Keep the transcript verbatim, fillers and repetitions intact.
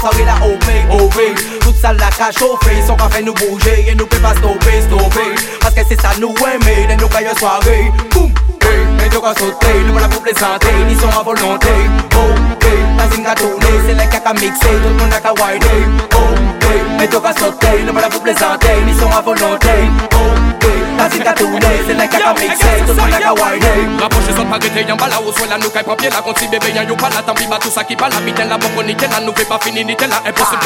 soirée la O P, O P. Toute salle la cache chauffée, son café nous bouger et nous peut pas stopper, stopper. Parce que c'est ça nous aimer, de nous caille soirée. Boum, hey, mais tu vas sauter, nous voilà pour plaisanter, ils sont à volonté. Ok, la zine a tourné, c'est la caca mixé, tout le monde a qu'à wider. Ok, mais tu vas sauter, nous voilà pour plaisanter, ils sont à volonté. Ok, la zine a tourné, c'est la caca mixé, tout le monde a qu'à wider. Rapproche son paquet, y'en bas là où soit là, nous caille papier, la conti bébé, y'en yo pas la tambi, bah tout ça qui parle, la bite, la bonbonne, la nous fait pas finir, ni la impossible.